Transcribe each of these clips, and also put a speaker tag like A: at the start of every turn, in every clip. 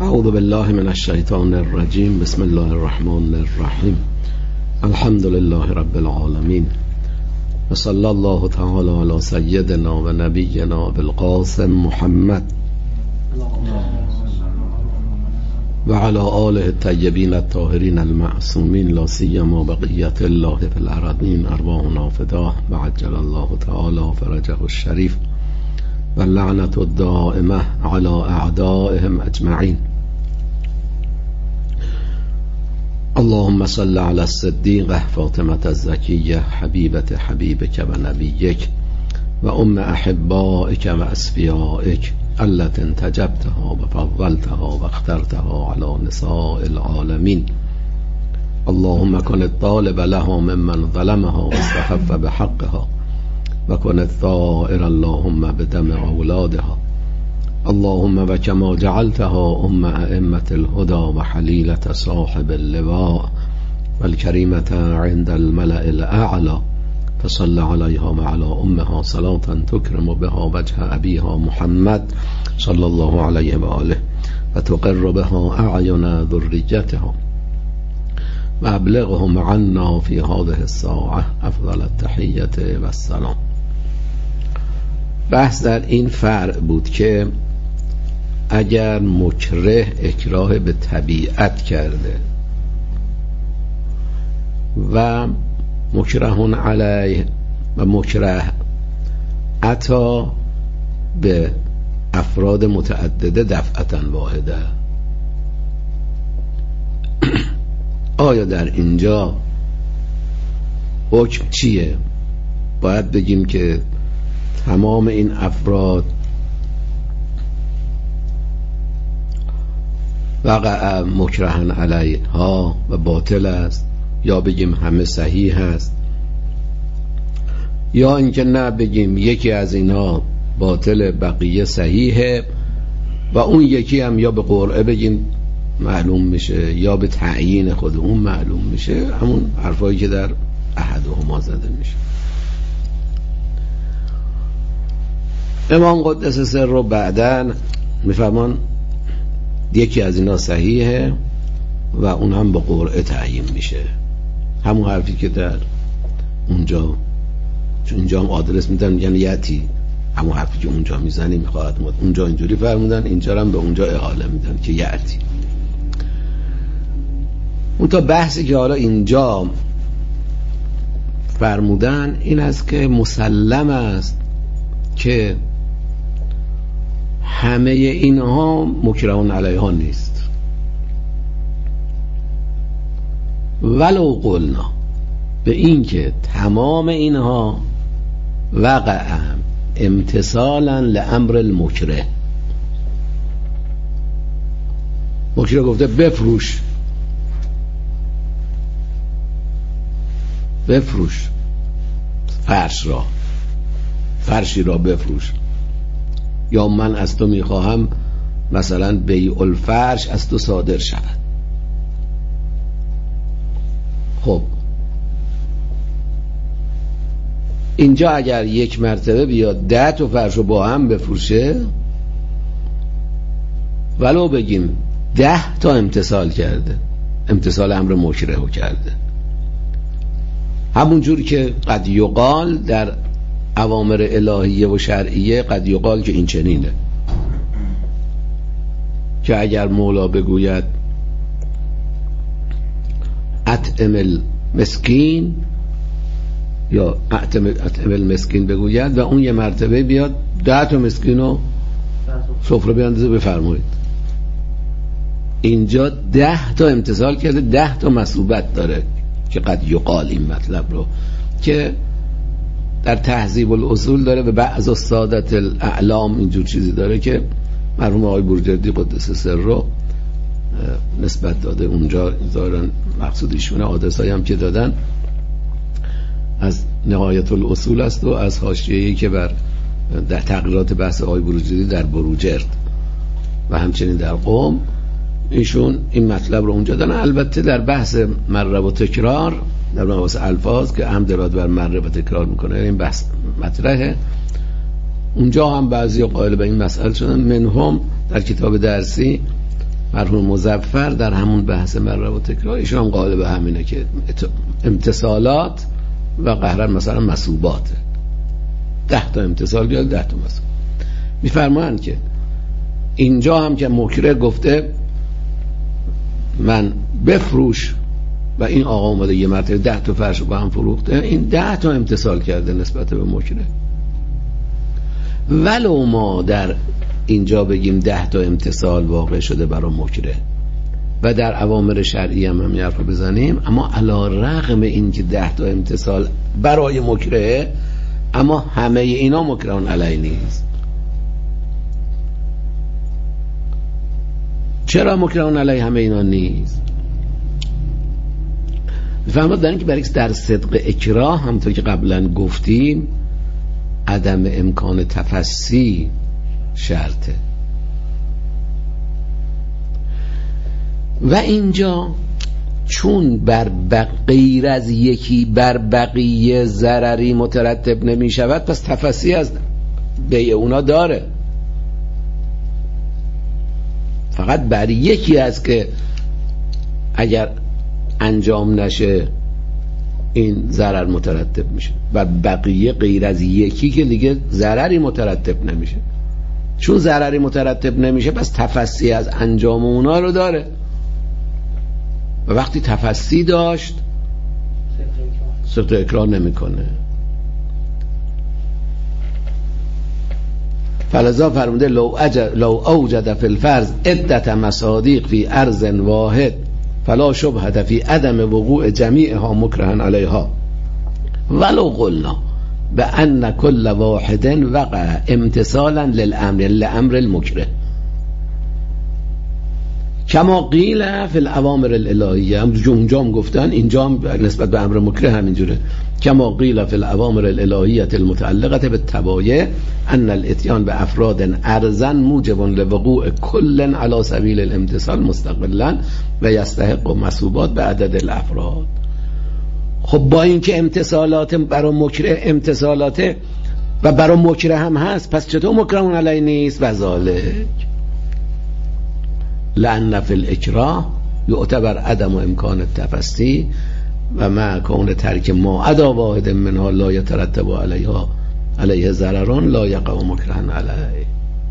A: اعوذ بالله من الشیطان الرجیم. بسم الله الرحمن الرحیم. الحمد لله رب العالمین و صلی الله تعالی علی سیدنا و نبینا بالقاسم محمد و علی آله الطیبین الطاهرین المعصومین لا سیما بقیت الله فی الارضین ارواحنا فداه و عجل الله تعالی فرجه الشریف و لعنت الدائمه علی اعدائهم اجمعین. اللهم صل على الصديقة فاطمة الزكية حبيبة حبيبك ونبيك وأم أحبائك وأصفيائك التي انتجبتها وفضلتها واخترتها على نساء العالمين. اللهم كن الطالب لها ممن ظلمها واستخف بحقها وكن الثائر اللهم بدم أولادها. اللهم وكما جعلتها أئمة الهدى وحليلة صاحب اللواء والكريمة عند الملأ الأعلى فصل عليها وعلى أمها صلاة تكرم بها وجه أبيها محمد صلى الله عليه وآله وتقر بها أعين ذريتها وأبلغهم عنا في هذه الساعة أفضل التحية والسلام. بحث در این فرع بود که اگر مکره اکراه به طبیعت کرده و مکرهون علیه و مکره عطا به افراد متعدده دفعتا واحده، آیا در اینجا حکم چیه؟ باید بگیم که تمام این افراد وقع مکرهن علیها و باطل است، یا بگیم همه صحیح است، یا اینکه نه بگیم یکی از اینا باطل بقیه صحیحه و اون یکی هم یا به قرعه بگیم معلوم میشه یا به تعیین خود اون معلوم میشه، همون حرفایی که در احدهما زده میشه. امام قدس سر رو بعدن میفرمان یکی از اینا صحیحه و اون هم با قرعه تعیین میشه. همون حرفی که در اونجا، چون اونجا هم آدرس میدن یعنی یتی، همون حرفی که اونجا میزنی میخواهد اونجا اینجوری فرمودن، اینجا هم به اونجا احاله میدن که یتی. اون تا بحثی که حالا اینجا فرمودن این است که مسلم است که همه اینها مکرهون علیها نیست، ولو قلنا به این که تمام اینها وقع امتثالا لامر المکره. مکره گفته بفروش فرشی را بفروش، یا من از تو میخواهم مثلا بیع الفرش از تو صادر شود. خب اینجا اگر یک مرتبه بیاد 10 تا فرش رو با هم بفروشه، ولو بگیم 10 تا امتثال کرده، امتثال امر مکره رو کرده، همون جور که قد یقال در اوامر الهیه و شرعیه قد یقال که این چنینه، که اگر مولا بگوید اطعم المسکین یا اطعم المسکین بگوید و اون یه مرتبه بیاد 10 تا مسکین رو سفره بیاندازه بفرمایید، اینجا 10 تا امتثال کرده، 10 تا مسئوبت داره که قد یقال این مطلب رو که در تهذیب الاصول داره به بعض سادت الاعلام اینجور چیزی داره که مرحوم آقای بروجردی قدس سر رو نسبت داده. اونجا ظاهرا مقصود ایشونه، آدرسایی هم که دادن از نهایت الاصول است و از حاشیه‌ای که بر در تقریرات بحث آقای بروجردی در بروجرد و همچنین در قم ایشون این مطلب رو اونجا دادن. البته در بحث مره و تکرار در بحث الفاظ که هم دراد بر مره و تکرار میکنه این بحث مطرحه، اونجا هم بعضی قائل به این مسئله شدن، منهم در کتاب درسی مرحوم مظفر در همون بحث مره و تکرار ایشون قائل به همینه که امتثالات و قهرن مثلا مسوباته، 10 تا امتثال بیاد 10 تا مسوب. میفرمایند که اینجا هم که مکره گفته من بفروش و این آقا اومده یه مرتبه 10 تا فرش رو با هم فروخته، این 10 تا امتثال کرده نسبت به مکره. ولو ما در اینجا بگیم 10 تا امتثال واقع شده برای مکره و در اوامر شرعی هم همین حرف رو بزنیم، اما علی رغم این که 10 تا امتثال برای مکره، اما همه اینا مکرهون علی نیست. چرا مکرهون علی همه اینا نیست؟ فهمت داریم که برای در صدق اکراه همونطور که قبلا گفتیم عدم امکان تفسی شرطه. و اینجا چون بر غیر از یکی بر بقیه ضرری مترتب نمی شود، پس تفسی از بیع اونا داره، فقط بر یکی از که اگر انجام نشه این ضرر مترتب میشه، و بقیه غیر از یکی که دیگه ضرری مترتب نمیشه. چون ضرری مترتب نمیشه پس تفسی از انجام اونا رو داره، و وقتی تفسی داشت صدق اکرار نمیکنه. فلذا فرموده لو اوجد فی الفرض عدت مصادیق فی ارض واحد فلا شبهه فی عدم وقوع جمیعها مکرها علیها ولو قلنا بأن كل واحد وقع امتثالا للامر المکره کما قیل فی الاوامر الالهیه. اونجا هم گفتن، اینجا هم نسبت به امر مکره همینجوره. کما قیل فی الاوامر الالهیه المتعلقه بالتبایع ان الاتیان به افراد ارزا موجب لوقوع کل علی سبیل الامتثال مستقلا و یستحق مسوبات به عدد الافراد. خب با اینکه امتثالات برای مکره امتثالات و برای مکره هم هست، پس چطور مکرهون علی نیست؟ و ذالک لأن فی الاکراه یعتبر عدم امکان التفسی و مع کون ترک ما عدا واحد منها لا یترتب علیه ضرران لا یقع مکرها علیه.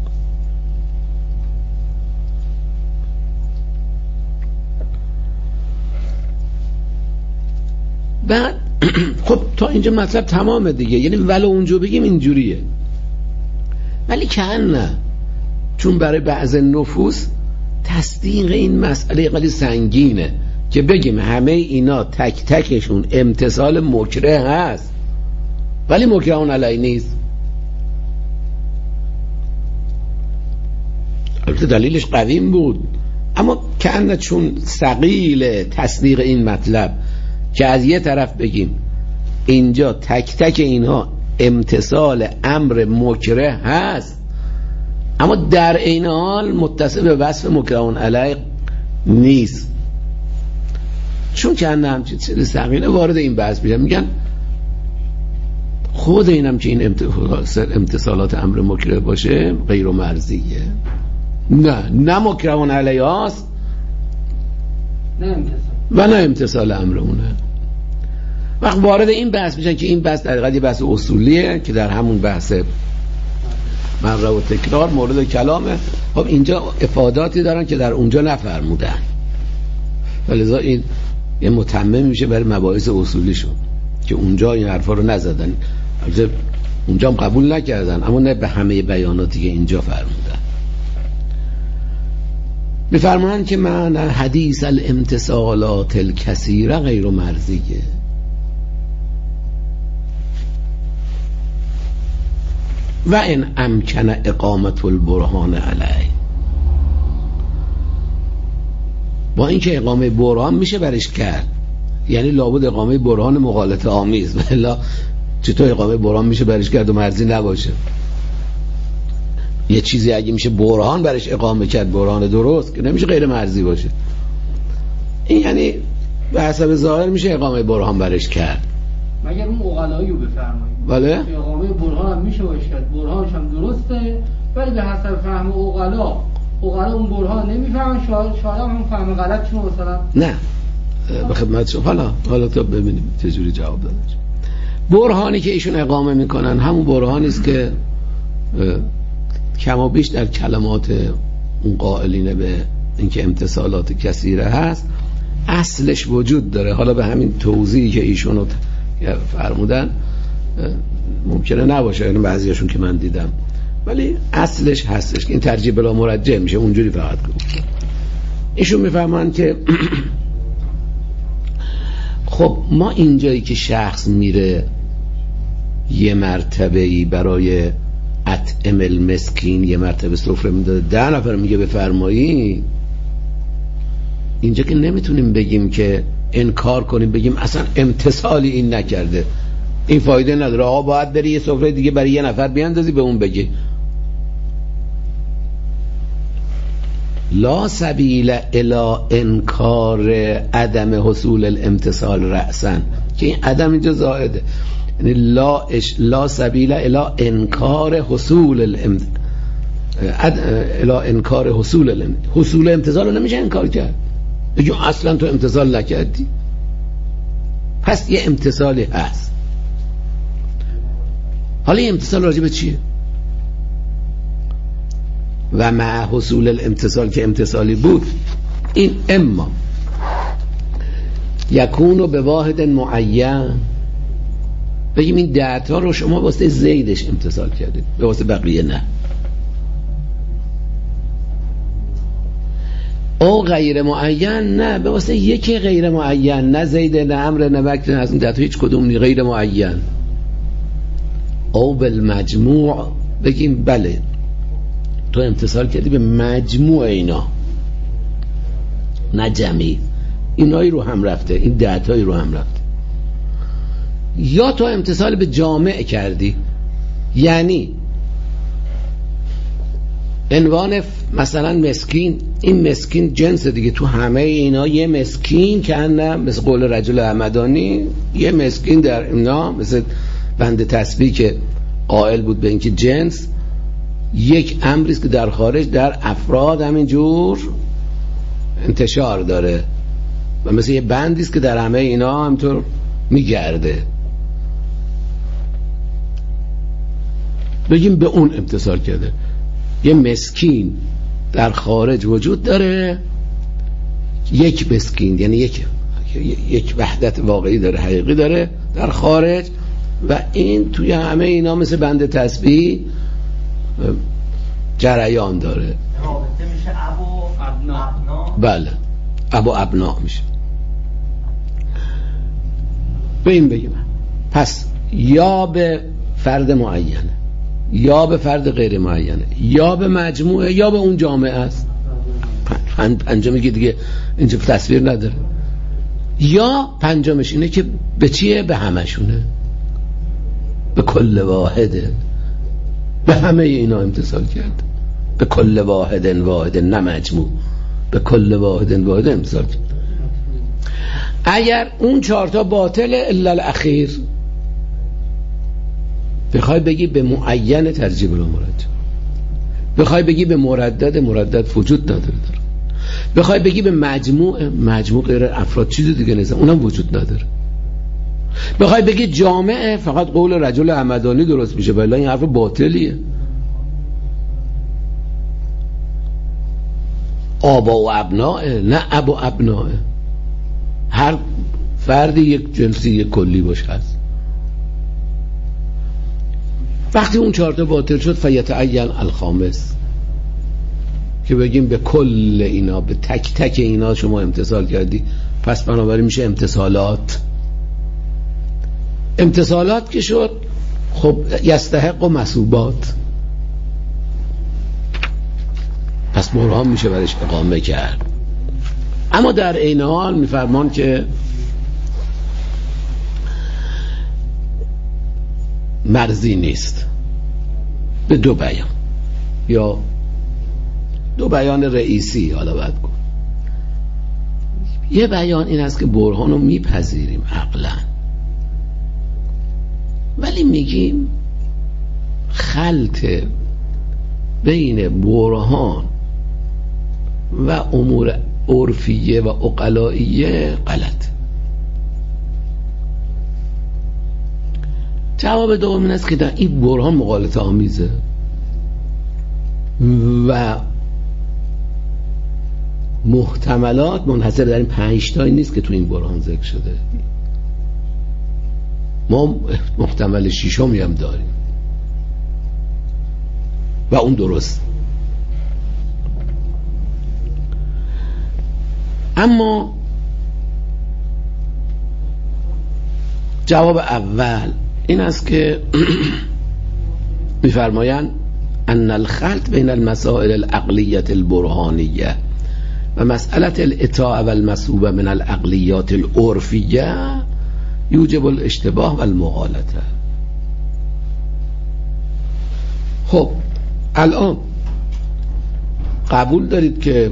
A: بعد خب تا اینجا مطلب تمامه دیگه، یعنی ولو اونجا بگیم اینجوریه، ولی که نه، چون برای بعض نفوس تصدیق این مسئله خیلی سنگینه که بگیم همه اینا تک تکشون امتثال مکره هست ولی مکرهون علی نیست. البته دلیلش قویم بود، اما که چون ثقیل تصدیق این مطلب که از یه طرف بگیم اینجا تک تک اینها امتثال امر مکره هست، اما در این حال متصل به وصف مکرهون علیه نیست، چون که همچین چیز ثقیله وارد این بحث میشن، میگن خود اینم که این امتثالات امر مکره باشه غیر مرضیه، نه مکرهون علیه هست و نه امتثال امر اونه. وقت وارد این بحث میشن که این بحث در حقیقت بحث اصولیه که در همون بحث مره و تکرار مورد کلامه. خب اینجا افاداتی دارن که در اونجا نفرمودن، ولذا این یه متمم میشه برای مباحث اصولیشون که اونجا این حرفا رو نزدن، اونجا هم قبول نکردن، اما نه به همه بیاناتی که اینجا فرمودن. میفرمایند که معنی حدیث الامتثالات الکثیره غیر مرضیه. و این امکن اقامت البرهان علی، با اینکه اقامه برهان میشه برش کرد، یعنی لابد اقامه برهان مغالطه آمیز، ولی چطور اقامه برهان میشه برش کرد و مرضی نباشه؟ یه چیزی اگه میشه برهان برش اقامه کرد، برهان درست، که نمیشه غیر مرضی باشه. این یعنی به حسب ظاهر میشه اقامه برهان برش کرد،
B: مگر اون اقلایی رو بفرمایید.
A: بله
B: اقامه برهان هم میشه باشه کرد، برهانش هم درسته، ولی به حسب فهم اقلا اوقات اون برهان نمیفهمن، شاید هم فهم غلط چون مثلا
A: نه به خدمت شما. حالا تا ببینیم چجوری جواب دادن. برهانی که ایشون اقامه میکنن همون برهانی است که کم و بیش در کلمات اون قائلین به اینکه امتثالات کثیره هست اصلش وجود داره. حالا به همین توضیحی که ایشون فرمودن ممکنه نباشه، یعنی بعضیاشون که من دیدم، ولی اصلش هستش که این ترجیح بلا مرجع میشه، اونجوری فقط گفت. ایشون میفهمن که خب ما اینجایی که شخص میره یه مرتبه‌ای برای اطعم المسکین یه مرتبه سفره میداده 10 نفر میگه بفرمایید، اینجا که نمیتونیم بگیم که انکار کنیم بگیم اصلا امتثالی این نکرده، این فایده نداره، آقا باید بری یه سفره دیگه برای یه نفر بیاندازی به اون بگی. لا سبیل الی انکار عدم حصول الامتثال رأسا، که این عدم اینجا زائده، یعنی لا سبیل الی انکار حصول انکار حصول امتثال رو نمیشه انکار کرد، بگیم اصلا تو امتثال نکردی، پس یه امتثالی هست. حالا یه امتثال راجع به چیه؟ و مع حصول الامتثال که امتثالی بود، این اما یکونو به واحد معین، بگیم این 10 تا رو شما واسه زیدش امتثال کردید، به واسه بقیه نه. او غیر معین، نه به واسه یکی غیر معین، نه زید نه عمرو نه بکر، از این 10 تا هیچ کدوم نی غیر معین. او بالمجموع، بگیم بله تو امتثال کردی به مجموع اینا، نه جمعی، اینایی رو هم رفته، این 10 تایی رو هم رفته. یا تو امتثال به جامع کردی، یعنی عنوان مثلا مسکین، این مسکین جنس دیگه، تو همه اینا یه مسکین که نه مثل قول رجل همدانی، یه مسکین در اینا مثل بند تسبیح که قائل بود به اینکه جنس یک امریست که در خارج در افراد همینجور انتشار داره و مثل یه بندیست که در همه اینا همینطور میگرده، بگیم به اون امتثال کرده. یه مسکین در خارج وجود داره، یک مسکین یعنی یک وحدت واقعی داره، حقیقی داره در خارج، و این توی همه اینا مثل بند تسبیح جریان داره.
C: رابطه میشه ابو ابنا.
A: بله ابو ابنا میشه. به این بگیم پس یا به فرد معینه، یا به فرد غیر معینه، یا به مجموعه، یا به اون جامعه است. پنجمی که دیگه اینجا تصویر نداره. یا پنجمش اینه که به چیه؟ به همشونه، به کل واحده، به همه اینا امتثال کرد، به کل واحد نه مجموع، به کل واحد امتثال کرد. اگر اون 4 تا باطل الا الاخیر، بخوای بگی به معین ترجیح بلا مرجع، بخوای بگی به مردد وجود نداره، بخوای بگی به مجموع غیر افراد چیز دیگه نیست، اونم وجود نداره. بخوای بگی جامعه، فقط قول رجل همدانی درست میشه، ولی این حرف باطلیه. آبا و ابناه، نه ابو ابناه، هر فردی یک جنسی یک کلی باشه هست. وقتی اون 4 تا باطل شد فیتعین الخامس، که بگیم به کل اینا، به تک تک اینا شما امتثال کردی، پس بنابراین میشه امتثالات که شد، خب یستحق و مسوبات، پس برهان میشه برش اقامه کرد. اما در عین حال میفرمان که مرزی نیست به 2 بیان یا 2 بیان رئیسی. حالا باید گفت یه بیان این است که برهان رو میپذیریم عقلا، ولی میگیم خلط بین برهان و امور عرفیه و عقلائیه غلط. جواب دوم این است که این برهان مغالطه آمیزه و محتملات منحصر در این 5 تایی نیست که تو این برهان ذکر شده. ما محتمل 6 هم داریم و اون درست. اما جواب اول این است که می‌فرمایند ان الخلط بین المسائل العقلیه البرهانیه و مسئله الاطاعه والمسوبه من العقلیات العرفیه یوجب الاشتباه و المغالطه. خب الان قبول دارید که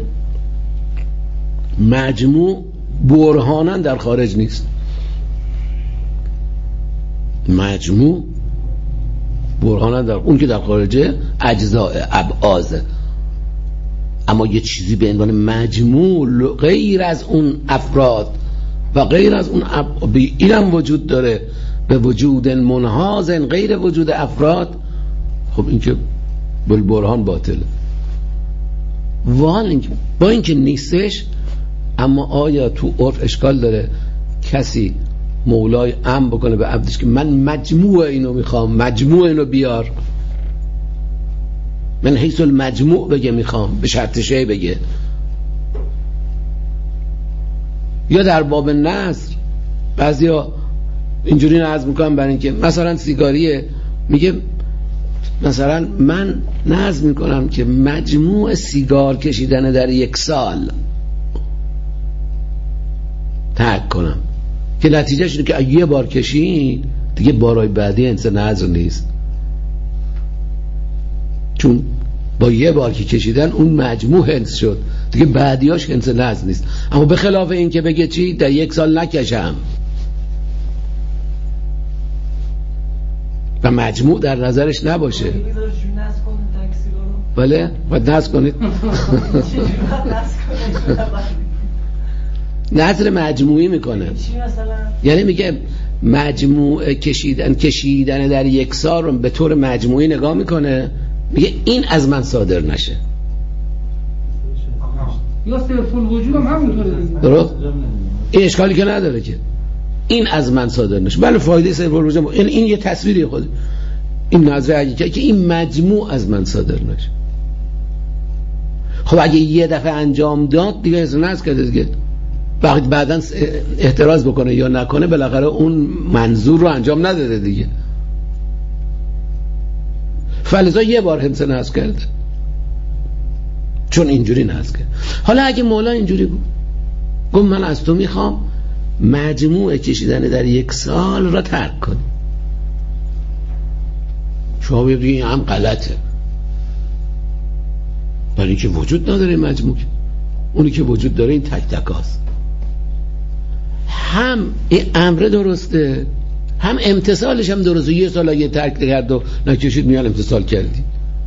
A: مجموع برهانا در خارج نیست، مجموع برهانا در اون که در خارجه اجزاء ابعاضه، اما یه چیزی به عنوان مجموع غیر از اون افراد و غیر از اون اینم وجود داره به وجود منحاز غیر وجود افراد. خب این که بالبرهان باطله. با اینکه نیستش، اما آیا تو عرف اشکال داره کسی مولای امر بکنه به عبدش که من مجموع اینو میخوام، مجموع اینو بیار، من حیث المجموع بگه میخوام، به شرط شیء بگه؟ یا در باب نظر بعضیا اینجوری نظر میکنن برای اینکه مثلا سیگاریه، میگه مثلا من نظر میکنم که مجموع سیگار کشیدن در 1 سال ترک کنم، که نتیجهش اینه که یه بار کشید دیگه بارای بعدی انسان نظر نیست، چون با یه بار که کشیدن اون مجموع حنس شد دیگه بعدیاش انسان نظر نیست. اما به خلاف این که بگه چی در 1 سال نکشم و مجموع در نظرش نباشه. بله باید نظر کنید. نظر مجموعی میکنه، یعنی میگه مجموع کشیدن در 1 سال رو به طور مجموعی نگاه میکنه، میگه این از من صادر نشه.
B: یا صرف الوجود هم همونطوره.
A: درست؟ این اشکالی که نداره که این از من صادر نشه. بله فایده صرف الوجود این یه تصویری خود این نظر حقیقی که این مجموع از من صادر نشه. خب اگه یه دفعه انجام داد دیگه اصلا نظر کرده دیگه، وقتی بعداً اعتراض بکنه یا نکنه بالاخره اون منظور رو انجام نداده دیگه. فلذا یه بار همسه نظر کرده چون اینجوری نظر کرد. حالا اگه مولا اینجوری گفت من از تو میخوام مجموع کشیدن در 1 سال را ترک کنی، شما بگید این هم غلطه، برای اینکه وجود نداره مجموع، اونی که وجود داره این تک تک هاست. هم این امر درسته هم امتصالش هم درسته. 1 سال اگه ترک کرد و نکشید میان امتصال کردی.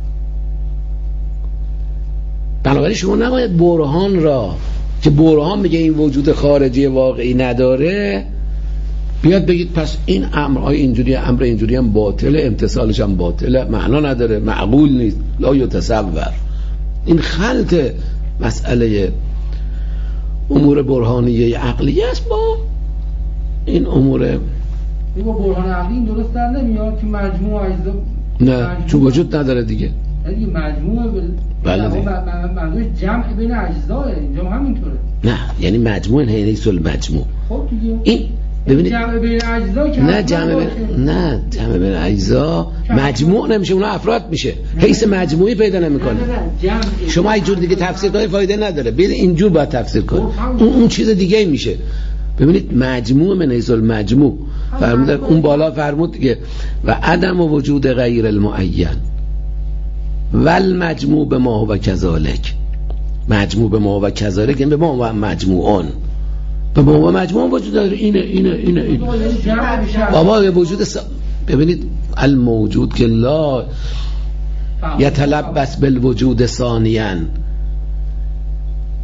A: بنابراین شما نباید برهان را که برهان میگه این وجود خارجی واقعی نداره بیاد بگید پس این امرهای اینجوری امر اینجوری هم باطله، امتصالش هم باطله، معنا نداره، معقول نیست، لا یتصور. این خلط مسئله امور برهانیه عقلیه است با این امور
B: با برهان عقلی. این درست در نمیاد که مجموع اجزا
A: نه چون وجود نداره دیگه.
B: یعنی مجموع
A: بله دیگه
B: منظور جمع بین اجزاه اینجا همینطوره.
A: نه یعنی مجموع حیث المجموع.
B: خب دیگه
A: این ببینید
B: جمع بین اجزا که
A: نه جمع بین اجزا مجموع نمیشه، اونها افراد میشه، حیث مجموعی پیدا نمیکنه. شما اینجور دیگه تفسیر کنید فایده نداره، برید اینجور باید تفسیر کنید، اون چیز دیگه میشه. ببینید مجموع من حیث المجموع فرمود، اون بالا فرمود دیگه و عدم وجود غیر المعین والمجموع به ما و کذالک. مجموع به ما و کذالک یعنی به ما و مجموعان، به ما و مجموعان وجود داره. اینه بابا به وجود ببینید الموجود که لا یتلبس بالوجود ثانیاً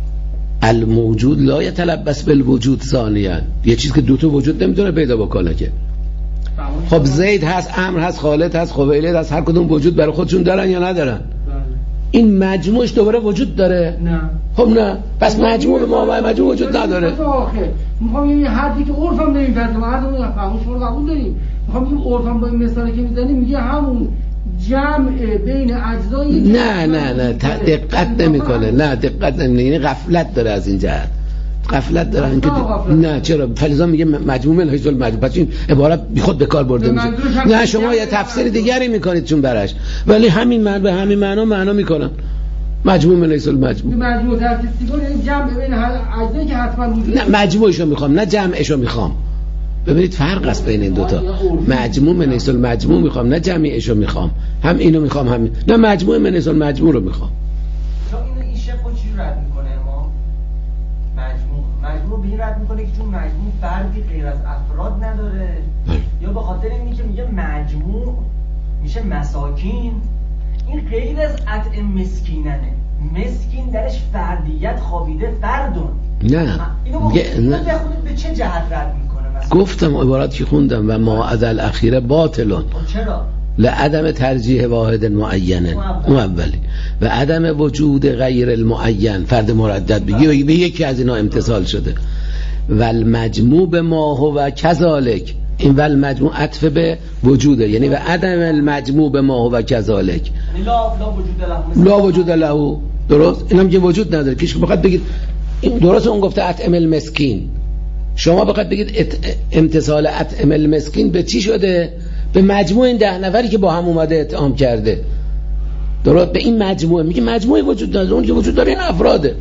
A: الموجود لا یتلبس بالوجود ثانیا، یه چیز که دوتا وجود نمیتونه پیدا بکنه که. خب زید هست، عمرو هست، خالد هست، خویلد هست، هر کدوم وجود برای خودشون دارن یا ندارن؟ این مجموعش دوباره وجود داره؟
B: نه.
A: خب نه، پس مجموع به ما مجموع وجود نداره.
B: میخوام یه حدی که عرفم نمیپذیره، ما هر دو فهمش رو قبول داریم. میخوام بگم عرفم با این مثالی که میزنیم میگه همون جمع بین اجزای
A: نه دقت نمیکنه، نه دقت نمیکنه، یعنی غفلت داره از این جهت، غفلت داره اینکه نه چرا فلزا میگه مجموع من حیث المجموع، پس این عبارت بیخود به کار برده میشه. نه شما یه تفسیر دیگری میکنید چون براش، ولی همین من به همین معنا میکنن مجموع من حیث المجموع.
B: مجموع ترتیب یعنی جمع بین اجزایی که حتما وجود.
A: نه مجموعشو میخوام نه جمعشو میخوام. ببینید فرق است بین این دوتا. مجموع من حیث المجموع میخوام نه جمعیشو میخوام، هم اینو میخوام هم نه مجموع من حیث المجموع رو میخوام.
C: چون این شق رو چی رد میکنه ما؟ مجموع به این رد میکنه که چون مجموع فردی غیر از افراد نداره یا به خاطر اینی که میگه مجموع میشه مساکین، این غیر از اطعم مسکیننه، مسکین درش فردیت خوابیده فردون.
A: نه
C: اینو به چه جهت رد میکنه؟
A: گفتم عبارت که خوندم و ما عدل اخیره باطلون.
C: چرا؟
A: لعدم ترجیح واحد معین اون اولی و عدم وجود غیر المعین فرد مردد بگی به یکی از اینا امتصال شده. و المجموع به ما هو کذالک، این و المجموع عطف به وجوده، یعنی و عدم المجموع به ما هو کذالک لا وجود له. درست؟ اینم که وجود نداره که بخواد بگید این درست اون گفته اطعم المسکین، شما بخواد بگید امتصال اطعم المسکین به چی شده؟ به مجموع این 10 نفری که با هم اومده اطعام کرده. درست؟ به این مجموعه میگه مجموعه وجود داره، اون که وجود داره این افراده.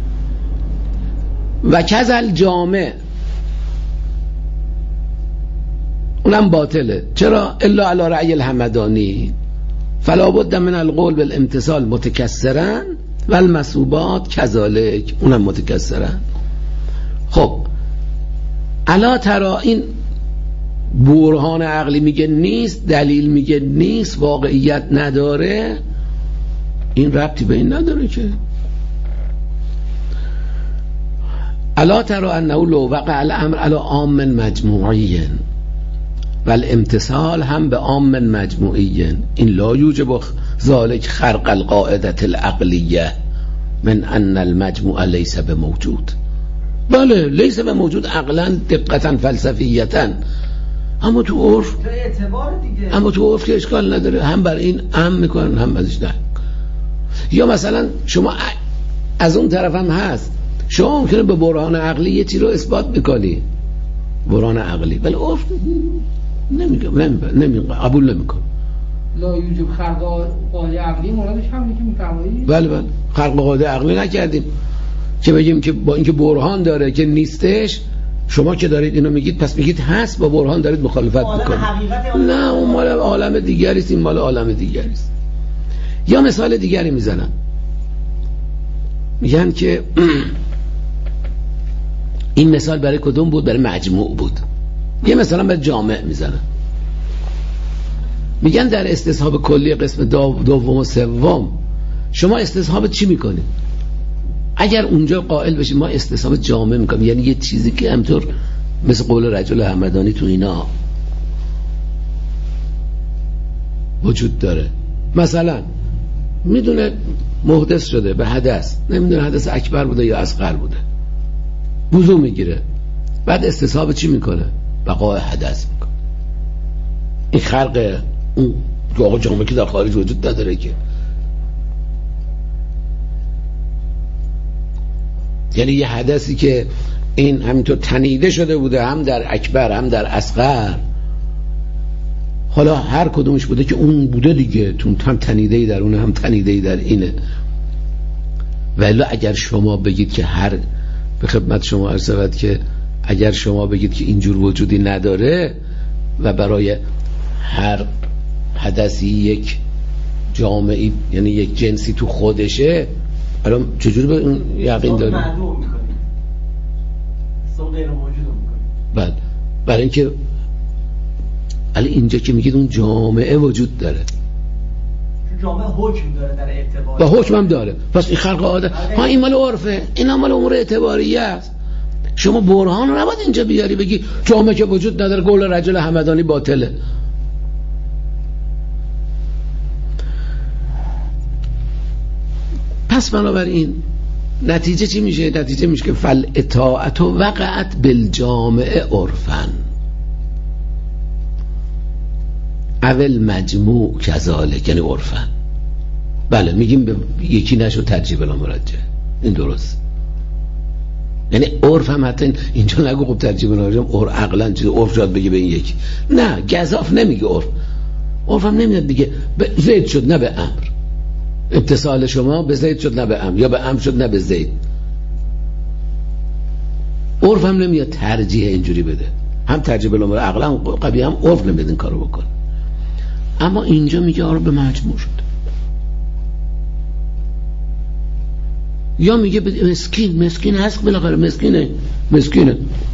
A: و کذل جامع اونم باطله. چرا؟ الا علی رأی الحمدانی فلا بد من القول بالامتصال متکثرا و المصوبات کذالک، اونم متکثرا. خب الا ترا، این برهان عقلی میگه نیست، دلیل میگه نیست، واقعیت نداره، این ربطی به این نداره که. الا ترا انه لو وقع الامر علی عام مجموعی و الامتصال هم به عام مجموعی، این لا یوجب ذلك خرق القاعده العقلیه من ان المجموع لیس بموجود. بله لیس بموجود عقلا دقتا فلسفیتا، اما تو عرف که اشکال نداره، هم بر این ام میکنن هم ازش نه. یا مثلا شما از اون طرف هم هست، شما ممکنه به برهان عقلی یه چیز رو اثبات میکنی، برهان عقلی، ولی عرف نمیگه قبول نمیکنه.
B: لا یوجب خرق قاعده عقلی مرادش همینه که میفرمایید؟
A: بله خرق قاعده عقلی نکردیم که بگیم که با اینکه برهان داره که نیستش، شما که دارید اینو میگید پس میگید هست، با برهان دارید مخالفت میکنید. نه اون مال عالم دیگری است، این مال عالم دیگری است. یا مثال دیگری میزنن، میگن که این مثال برای کدوم بود؟ برای مجموع بود. یه مثلا برای جامع میزنن، میگن در استصحاب کلی قسم دوم و سوم شما استصحاب چی میکنید؟ اگر اونجا قائل بشید ما استصحاب جامع میکنیم، یعنی یه چیزی که همطور مثل قول رجل همدانی تو اینا وجود داره، مثلا میدونه محدث شده به حدث، نمیدونه حدث اکبر بوده یا اصغر بوده، وضو میگیره، بعد استصحاب چی میکنه؟ بقای حدث میکنه. این خرق اون آقا جامعه که در خارج وجود نداره که، یعنی یه حدثی که این همینطور تنیده شده بوده هم در اکبر هم در اصغر، حالا هر کدومش بوده که اون بوده دیگه، هم تنیده‌ای در اونه هم تنیده‌ای در اینه. ولی اگر شما بگید که هر، به خدمت شما عرض شود که اگر شما بگید که اینجور وجودی نداره و برای هر حدثی یک جامعی یعنی یک جنسی تو خودشه، الان چجوری به اون یقین داریم؟
C: معدوم میکنیم، صوت غیر موجود میکنیم.
A: برای اینکه ولی اینجا که میگید اون جامعه وجود داره،
C: جامعه حکم داره در اعتبار
A: و حکم هم داره. پس این خلق عادت ها این مال عرفه، این مال امور اعتباریه است. شما برهان رو نباید اینجا بیاری بگی جامعه که وجود نداره قول رجل همدانی باطله. پس بنابراین نتیجه چی میشه؟ نتیجه میشه که فل اطاعت وقعت بالجامع عرفن اول مجموع کذالک، یعنی عرفن. بله میگیم به یکی نشو ترجیح بلا مرجع، این درست. یعنی عرف هم حتی اینجا نگو خب ترجیح بلا مرجع، عرف عقلا چیز عرف شاید بگه به این یکی، نه گزاف نمیگه عرف هم نمیاد دیگه زید شد نه به امر، امتصال شما به زید شد نه به امر، یا به امر شد نه به زید. عرف هم نمیاد ترجیح اینجوری بده، هم ترجیح بلا مرجع عقلا قبیه، هم عرف نمیاد این کارو بکنه. اما اینجا میگه آره به مجموع شد، یا میگه مسکین هست بالاخره، مسکینه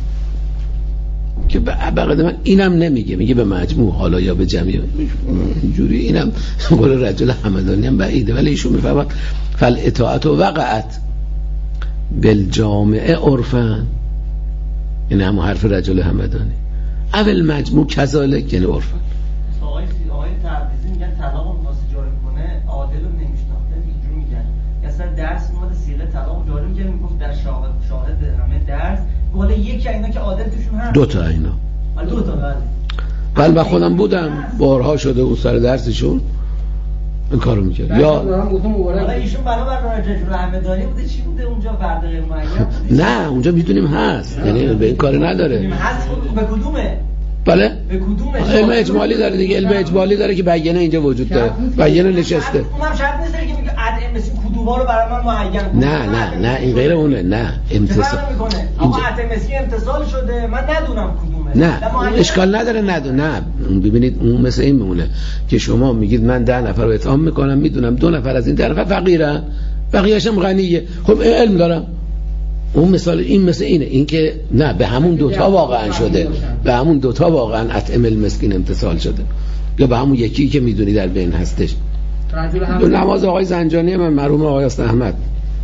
A: که بقید من اینم نمیگه، میگه به مجموع، حالا یا به جمعی اینجوری. اینم قول رجل همدانی هم بعیده، ولی ایشون میفهمد فل اطاعت وقعت بالجامع عرفن، این هم حرف رجل همدانی. اول مجموع کذالک یعنی عرفن.
C: آقای تبریزی میگن طلاق رو واسه جاری کنه عادل رو نمیشناخته، اینجوری میگن. اصلا درس اومده صیغه طلاق رو جاری میکنه، میگفت در شاهد همه درس حالا یکی اینا که عادل توشون هست،
A: دو تا اینا،
C: دو تا.
A: بله من خودم بودم بارها شده اون سر درسشون این کارو میکرد. یا
C: حالا ایشون بنابر رجل همدانی بوده، چی بوده اونجا فرد غیر معین؟
A: نه اونجا میدونیم هست، یعنی به این کار نداره.
C: هست به کدومه؟
A: بله
C: به کدومه؟
A: علم اجمالی داره دیگه، علم اجمالی داره که بیانه اینجا وجود داره، بیانه نشسته.
C: اونم شرط نیست که میگه ادم مثل کدوما رو برای من معین کنه.
A: نه این غیر اونه. نه امتصال
C: میکنه. آقا ادم مثل امتصال شده، من ندونم کدومه.
A: نه اشکال نداره، نه ببینید اون مثل این میمونه که شما میگید من 10 نفر رو اتهام میکنم، میدونم 2 نفر از این 10 نفر فقیرن، بقیه‌شم غنیه، خب علم دارم. اون مثال این مثل اینه، این که نه به همون دوتا واقعا شده، به همون دوتا واقعا اتم المسکین امتصال شده، یا به همون یکی که میدونی در بین هستش. دو نماز آقای زنجانی من مرحوم آقای حسن احمد،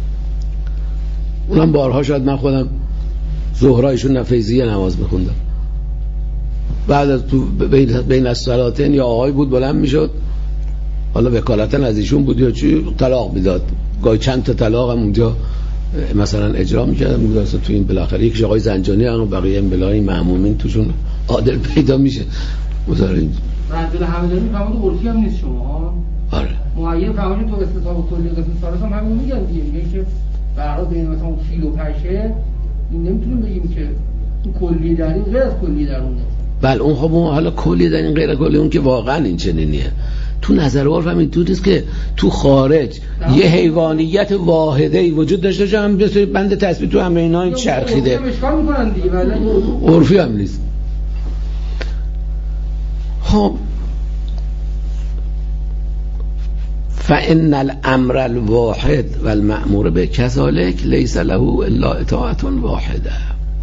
A: اونم بارها شاید من خودم ظهرایشون نفیزیه نماز میخوندم، بعد از تو بین الصلاتین یا آقای بود بلند میشد، حالا وکالتاً از ایشون بود یا چی، طلاق میداد، گاهی چند تا طلاق هم اونجا مثلا اجرا میکردم. میگه اصلا تو این بالاخره یک آقای زنجانی هم بقیه این بلای معمومین توشون عادل پیدا میشه. مثلا این
B: رجل همدانی فهمید عرفی هم نیست شما.
A: آره
B: معین فهمید تو استثاب کلی قسم سالس هم همین میگن دیگه، میگن که برای بین مثلا فیل و پشه این نمیتونیم بگیم که این کلی در این غیر از کلی درونه.
A: بله اون خب اون حالا کلی در این غیر کلی، اون که واقعا این چنینیه. تو نظر عرف هم این طوریست که تو خارج یه حیوانیت واحده‌ای وجود داشته باشه، هم مثل بند تثبیت تو همه اینا چرخیده، عرفی هم نیست. خب فإن الامر الواحد والمأمور به كذلك ليس له الا اطاعت واحده.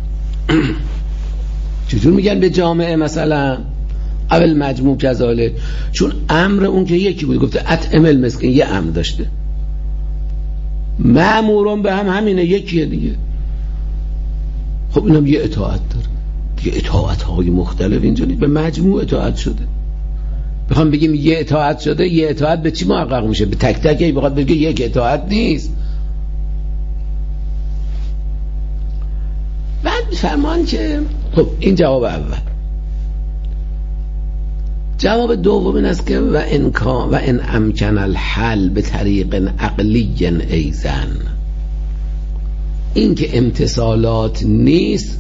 A: چجور میگن به جامعه مثلا اول مجموع کذالک؟ چون امر اون که یکی بود، گفته اطعم المسکین، یه امر داشته، مأمورون به هم همینه، یکیه دیگه. خب اینم یه اطاعت داره، یه اطاعت های مختلف اینجا نیست، به مجموع اطاعت شده. بخوام بگیم یه اطاعت شده، یه اطاعت به چی محقق میشه؟ به تک تک بخواد بگه یک اطاعت نیست. بعد فرمان که خب این جواب اول. جواب دوم این است که و ان امکن الحل به طریق عقلی ایزن، این که امتصالات نیست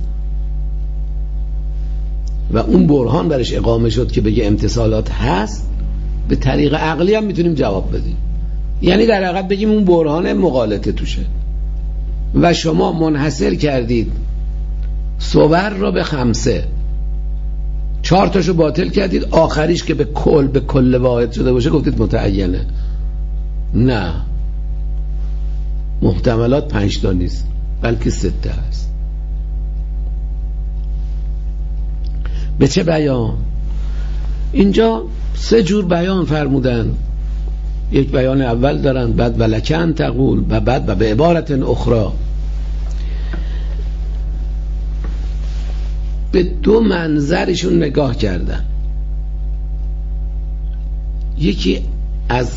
A: و اون برهان برش اقامه شد که بگه امتصالات هست، به طریق عقلی هم میتونیم جواب بدیم. یعنی در حقیقت بگیم اون برهان مغالطه توشه و شما منحصر کردید صور را به 5، 4 تاشو باطل کردید، آخریش که به کل واحد شده باشه گفتید متعینه. نه، محتملات 5 تا نیست بلکه 6 هست. به چه بیان؟ اینجا 3 جور بیان فرمودن یک بیان اول دارن، بعد ولکن تقول و بعد و به عبارت اخرى. به دو منظرشون نگاه کردن. یکی از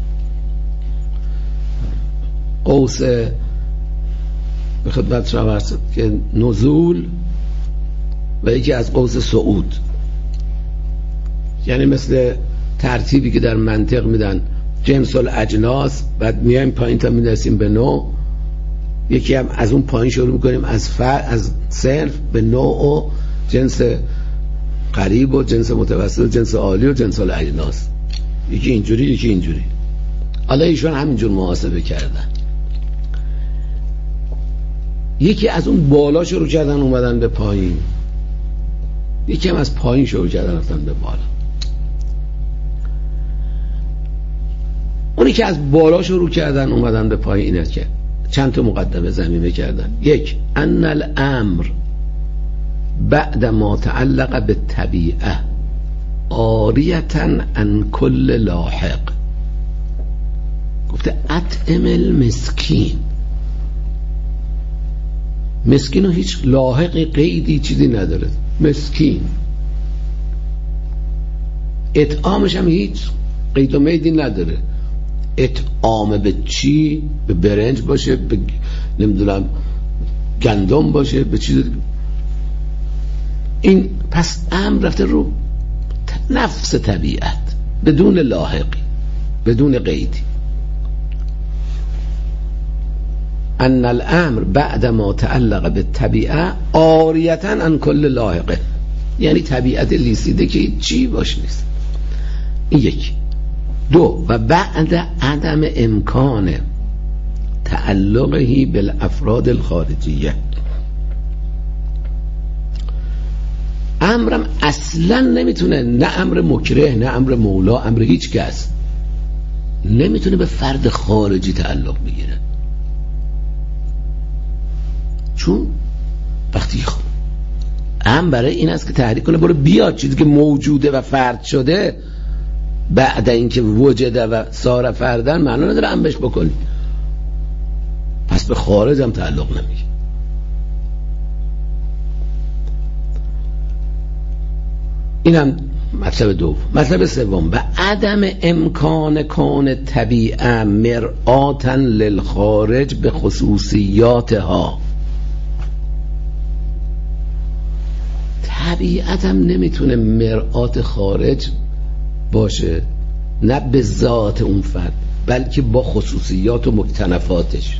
A: قوس به خدمت شما عرض که نزول و یکی از قوس صعود، یعنی مثل ترتیبی که در منطق میدن جنس الاجناس، بعد میایم پایین تا میرسیم به نوع. یکی هم از اون پایین شروع میکنیم از صرف به نوع و جنس قریب و جنس متوسط و جنس عالی و جنس الاجناس. یکی اینجوری یکی اینجوری. حالا ایشون همینجور محاسبه کردن. یکی از اون بالا شروع کردن اومدن به پایین، یکی هم از پایین شروع کردن رفتن به بالا. اونی که از بالا شروع کردن اومدن به پایین اینه که چند تا مقدمه ضمیمه کردن. یک، ان الامر بعد ما تعلق به طبیعه عاریتا عن کل لاحق. گفته اطعم المسکین، مسکین و هیچ لاحقی قیدی چیزی نداره، مسکین. اطعامش هم هیچ قید و میدی نداره. اطعام به چی؟ به برنج باشه، به نمیدونم گندم باشه، به چیز. این پس امر رفته رو نفس طبیعت بدون لاحقی، بدون قیدی. ان الامر بعد ما تعلق به طبیعه عاریتا عن کل لاحقه، یعنی طبیعت لیسیده که چی باش نیست. این یک. دو، و بعد عدم امکان تعلقه بالافراد الخارجیه. امرم اصلا نمیتونه، نه امر مکره نه امر مولا، امر هیچ کس نمیتونه به فرد خارجی تعلق بگیره. چون وقتی امر برای این است که تحریک کنه برو بیاد، چیزی که موجوده و فرد شده بعد اینکه وجده و صار فردن معنا نداره امرش بکنی. پس به خارج هم تعلق نمیگه. اینم مطلب دوم. مطلب سوم، و عدم امکان کون طبیعه مرآتا للخارج به خصوصیاتها. طبیعت هم نمیتونه مرآت خارج باشه، نه به ذات اون فرد بلکه با خصوصیات و مکتنفاتش.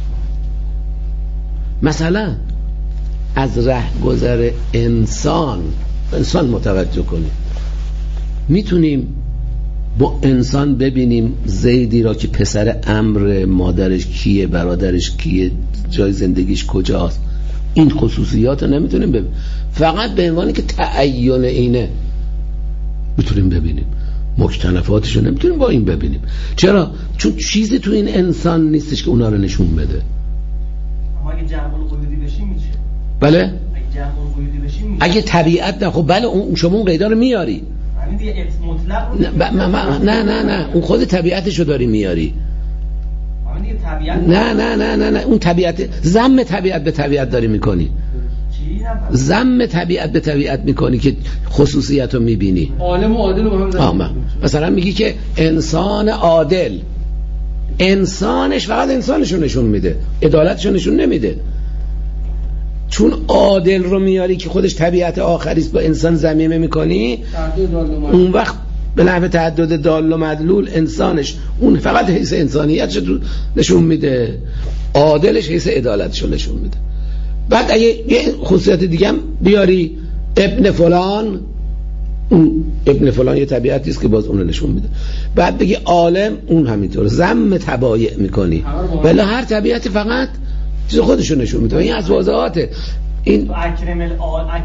A: مثلا از رهگذر انسان متوجه کنیم. میتونیم با انسان ببینیم زیدی را که پسر عمرو، مادرش کیه، برادرش کیه، جای زندگیش کجاست. این خصوصیات رو نمیتونیم ببینیم، فقط به عنوانی که تعین اینه میتونیم ببینیم. مکتنفاتش رو نمیتونیم با این ببینیم. چرا؟ چون چیزی تو این انسان نیستش که اونا رو نشون بده.
C: اما اگه جمع القیودی بشی میشه.
A: بله؟
C: اگه جمع القیودی بشی میشه.
A: اگه طبیعت نه، خب بله اون شما اون قیدا رو میاری.
C: همین دیگه مطلق رو
A: نه اون خود طبیعتش رو داری میاری.
C: همین دیگه طبیعت.
A: نه اون طبیعت، ضم طبیعت به طبیعت داری میکنی. ضم طبیعت به طبیعت میکنی که خصوصیت رو میبینی.
B: عالم و عادل رو هم
A: مثلا میگی که انسان عادل، انسانش فقط انسانش رو نشون میده، عدالتش رو نشون نمیده. چون عادل رو میاری که خودش طبیعت آخریست با انسان ضمیمه میکنی، اون وقت به نحو تعدد دال و مدلول انسانش اون فقط حیث انسانیتش رو نشون میده، عادلش حیث عدالتش رو نشون میده. بعد اگه یه خصوصیت دیگه هم بیاری، ابن فلان، اون ابن فلان یه طبیعتی است که باز اون رو نشون میده. بعد بگی عالم، اون همینطور ضم تبایع میکنی، ولی هر طبیعتی فقط چیز خودش رو نشون میده. این از واضحاته. این
C: اکرم العالم،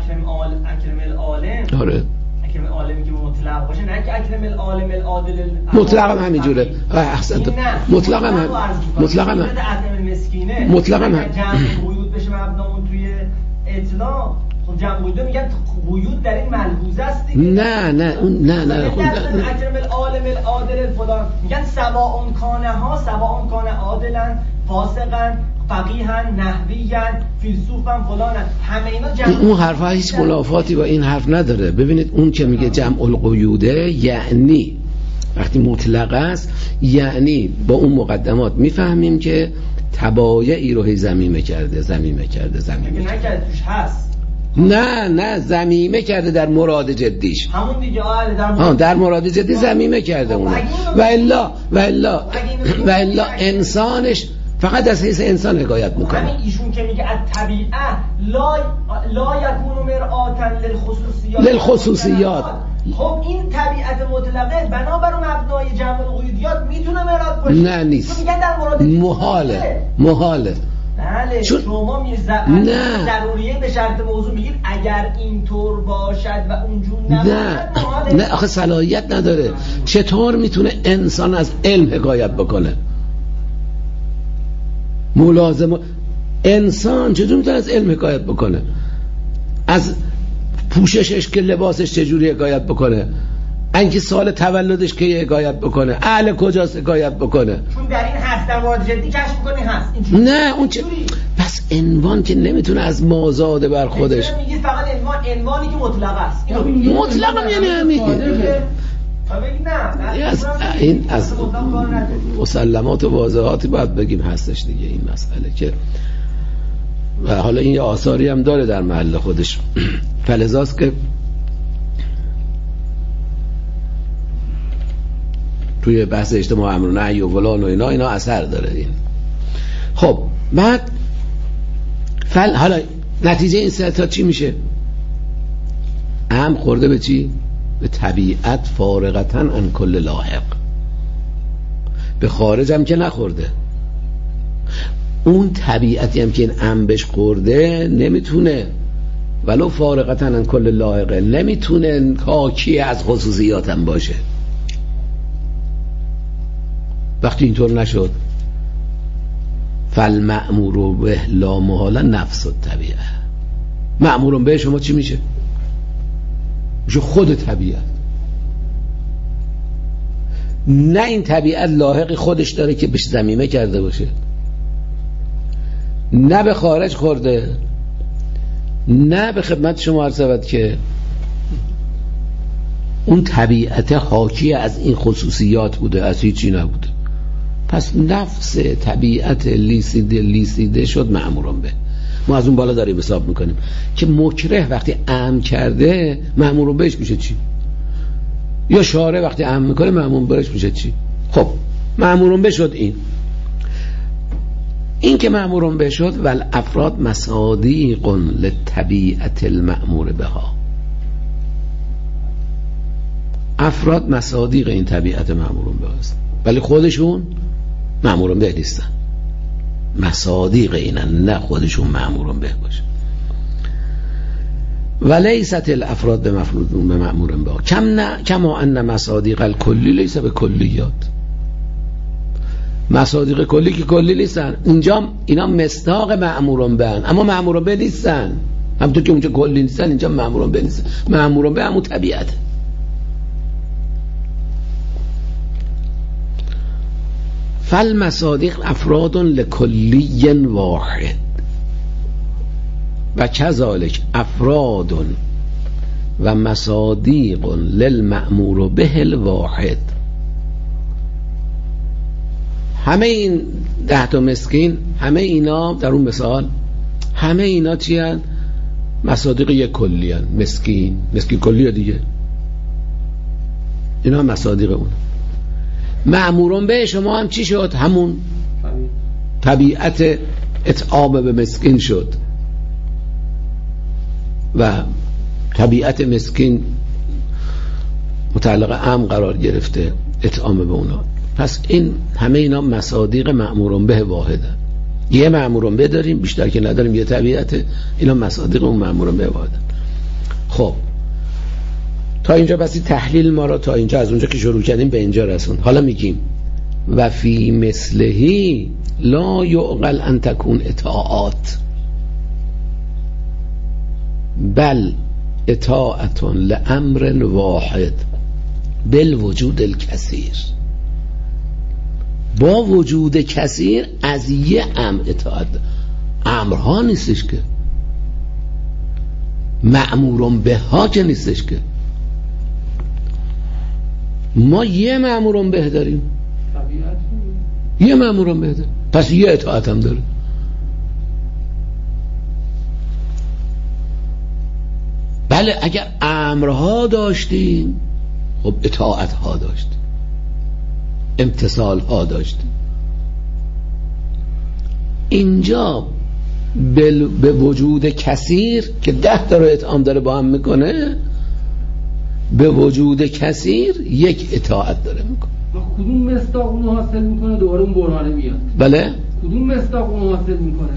A: آره
C: اکرم العالمی که مطلق باشه، نه که اکرم العالم العادل
A: مطلق هم همینجوره. احسنت. مطلق هم
C: مسکینه،
A: مطلق هم
C: جمع قیود بشه مبنا اون توی اطلاق. خب جمع قیوده میگن قیود در این ملحوظه است دیگه.
A: نه
C: اکرم العالم العادل الفلان میگن سواء کان عادلا فاسقا فقیها نحویا فیلسوفا فلان، همه اینا جمع.
A: اون حرفا هیچ منافاتی با این حرف نداره. ببینید اون که میگه جمع القیوده یعنی وقتی مطلق است یعنی با اون مقدمات میفهمیم که تبایعی رو زمیمه کرده
C: نکرده توش هست.
A: نه زمیمه کرده در مراد جدیش،
C: همون دیگه
A: در مراد جدی زمیمه کرده اونه. و الا انسانش فقط از حیث انسان حکایت میکنه.
C: همین ایشون که میگه الطبیعه لا یکون مرآتا للخصوصیات. خب این طبیعت مطلقه بنابر مبنای جمع القیودیات میتونه مراد باشه؟
A: نه نیست،
C: میگن در مراد
A: محاله.
C: بله شما ضروریه به شرط موضوع میگید اگر اینطور باشد و اونجور نباشد.
A: نه آخه صلاحیت نداره. چطور میتونه انسان از علم حکایت بکنه؟ ملازم انسان چطور میتونه از علم حکایت بکنه؟ از پوششش که لباسش چجوری حکایت بکنه؟ اینکه سال تولدش که حکایت بکنه؟ اهل کجاست حکایت بکنه؟
C: چون در این هست در مورد جدی کشف کنی هست.
A: نه اون چه پس عنوان که نمیتونه از مازاده بر خودش.
C: میگید فقط عنوانی که مطلق است.
A: مطلق هم یعنی همین. این از مسلمات و واضحاتی باید بگیم هستش دیگه این مسئله که و حالا این یه آثاری هم داره در محل خودش. فلذاست که توی بحث اجتماع امر و نهی و فلان و اینا اثر داره این. خب بعد حالا نتیجه این سه تا چی میشه؟ خورده به چی؟ به طبیعت فارغتاً عن کل لاحق. به خارج هم که نخورده. اون طبیعتی هم که این بهش خورده نمیتونه ولو فارغتاً عن کل لاحقه نمیتونه حاکی از خصوصیات هم باشه. وقتی اینطور نشد فالمأمور به لا محاله نفس الطبیعه. مأمور به شما چی میشه؟ میشه خود طبیعت. نه این طبیعت لاحق خودش داره که بهش ضمیمه کرده باشه، نه به خارج خورده، نه به خدمت شما عرض شود که اون طبیعت حاکی از این خصوصیات بوده، از هیچی نبوده. پس نفس طبیعت لیسیده شد مأمورون به. ما از اون بالا داریم حساب میکنیم که مکره وقتی امر کرده مأمورون بهش میشه چی؟ یا شارع وقتی امر میکنه مأمورون بهش میشه چی؟ خب مأمورون به شد این که مأمورون به شد والافراد مصادیق لطبیعت المأمور بها. افراد مصادیق این طبیعت مأمورون به است، ولی خودشون مأمورون به نیستن. مصادیق اینن، نه خودشون مأمورون به باشه. ولیست الافراد به مفروضون به مأمورون به کما ان مصادیق الکلی لیس به کلیات. مصادیق کلی که کلی نیستن، اینجا اینا مصداق مأمورون به هن، اما مأمورون به نیستن. همونطور که اونجا کلی نیستن اینجا مأمورون به نیستن. مأمورون به همون طبیعت. فالمصادیق افراد لکلی واحد و کذالک افراد و مصادیق للمأمور به الواحد. همه این 10 تا مسکین، همه اینا در اون مثال همه اینا چی هن؟ مصادیق یک کلی هن. مسکین کلی دیگه، اینا مصادیق اون. مأمورون به شما هم چی شد؟ همون طبیعت اطعام به مسکین شد و طبیعت مسکین متعلق عام قرار گرفته، اطعام به اونا. پس این همه اینا مصادیق مأمورون به واحده. یه مأمورون به داریم، بیشتر که نداریم، یه طبیعت. اینا مصادیق اون مأمورون به واحده. خب تا اینجا بسی تحلیل ما را تا اینجا از اونجا که شروع کردیم به اینجا رسون. حالا میگیم و فی مثلهی لا یعقل ان تکون اطاعات بل اطاعت لامر واحد بالوجود الکثیر. با وجود کثیر از یه امر اطاعت. امرها نیستش که، مأمورون به ها که نیستش که. ما یه مأمورون به داریم، یه مأمورون به داریم، پس یه اطاعت هم داره. بله اگر امرها داشتیم خب اطاعت ها داشتیم، امتثال ها داشتیم. اینجا به وجود کثیر که 10 تا رو اطعام داره با هم میکنه، به وجود کثیر یک اطاعت داره میکنه.
B: کدوم مصداق اونو حاصل میکنه؟ دوباره اون برهانه میاد.
A: بله
B: کدوم مصداق اونو حاصل میکنه؟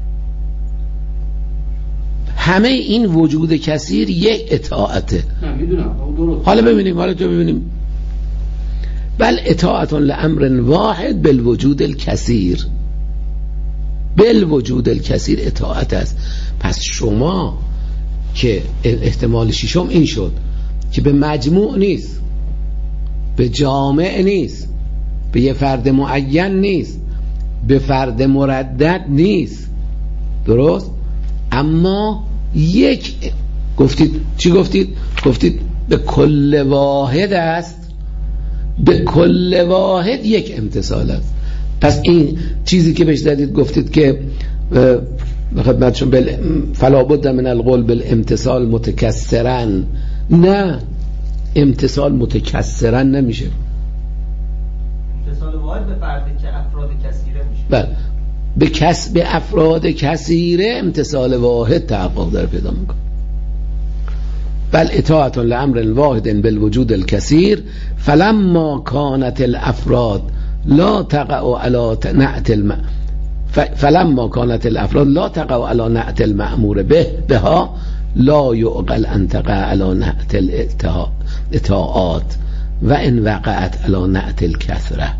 A: همه این وجود کثیر یک اطاعته.
B: نه میدونم درست.
A: حالا ببینیم بل اطاعت لامر واحد بالوجود الکثیر. بالوجود الکثیر اطاعت است. پس شما که احتمال ششم این شد که به مجموع نیست، به جامع نیست، به یه فرد معین نیست، به فرد مردد نیست، درست؟ اما یک گفتید. چی گفتید؟ گفتید به کل واحد است، به کل واحد یک امتثال است. پس این چیزی که بهش دادید گفتید که خدمتشون فلا بد من القول بالامتثال متکثرا. نه، امتثال متکثرا نمیشه.
C: امتثال واحد به فرد که افراد کثیره میشه.
A: بله، به افراد کثیره امتثال واحد تحقق داره پیدا میکنه. بل اطاعت لامر واحد بالوجود الکثیر فلما كانت الافراد لا تقع على نعت فلما كانت الافراد لا تقع على نعت المأمور بها لا يعقل ان تقع على نعت الاطاعات و ان وقعت على نعت الكثرة.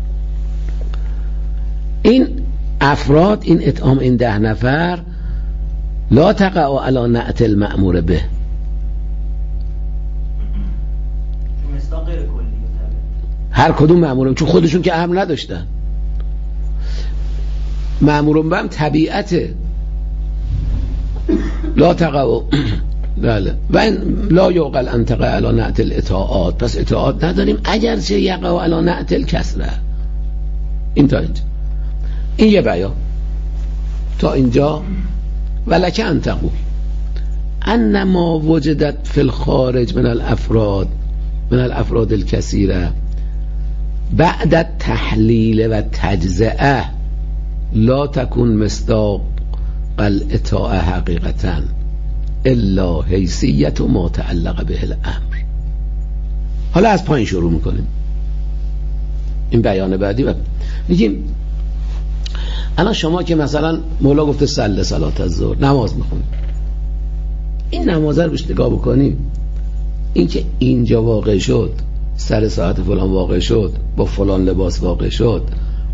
A: این افراد، این اطعام، این 10 نفر لا تقع على نعت المأمور به، هر کدوم مأمورم، چون خودشون که امر نداشتن. مأمورم به هم طبیعته. لا تقع بله و لا یعقل ان تقع علی نعت الاطاعات. پس اطاعات نداریم اگرچه یقع علی نعت الکثرة. این تا اینجا، این یه بیان تا اینجا. ولک ان تقول ان ما وجدت فی الخارج من الافراد الکثیره بعد التحلیل و تجزئه لا تكون مصداق الاطاعه حقیقتا الا حیثیت ما تعلق به الامر. حالا از پایین شروع میکنیم این بیان بعدی و میگیم الان شما که مثلا مولا گفته صلی صلات الظهر، نماز میخونید، این نماز رو بهش نگاه بکنیم، این که اینجا واقع شد، سر ساعت فلان واقع شد، با فلان لباس واقع شد،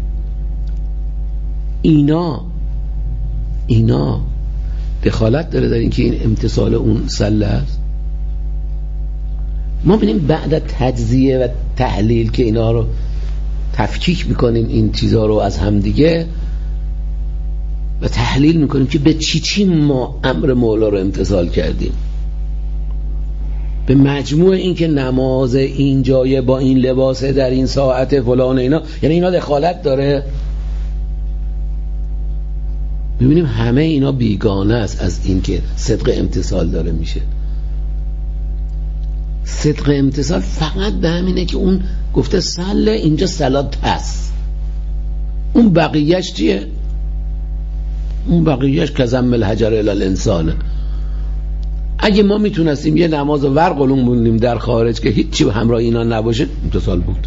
A: اینا دخالت داره در این که این امتصال اون صلی است. ما ببینیم بعد تجزیه و تحلیل که اینا رو تفکیک میکنیم، این چیزها رو از هم دیگه و تحلیل میکنیم که به چی ما امر مولا رو امتثال کردیم. به مجموع این که نماز این جایه با این لباسه در این ساعت فلان، اینا یعنی اینا دخالت داره. میبینیم همه اینا بیگانه است از این که صدق امتثال داره میشه. صدق امتثال فقط به همینه که اون گفته صله، اینجا صلات هست، اون بقیهش چیه؟ اون بقیهش کزم الحجر الی الانسان. اگه ما میتونستیم یه نماز ورقلون بونیم در خارج که هیچی همراه اینا نباشه، امتثال بود.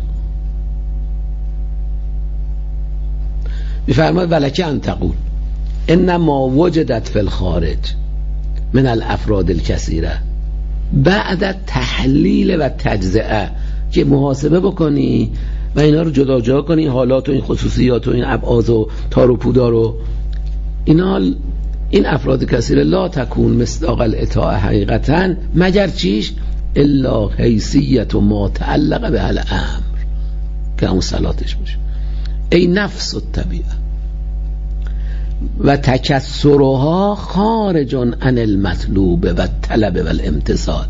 A: میفرماید ولک ان تقول انما وجدت فی الخارج من الافراد الکثیره بعد تحلیل و تجزئه، که محاسبه بکنی و اینا رو جدا کنی، حالات و این خصوصیات و این ابعاد و تار و پودار و اینا این افراد کثیر لا تکون مصداق الاطاعه حقیقتا مگر چیش الا حیثیت و ما تعلق به الامر که همون صلاتش باشه. ای نفس الطبیعه و تکسرها خارج عن المطلوب و طلب و الامتثال.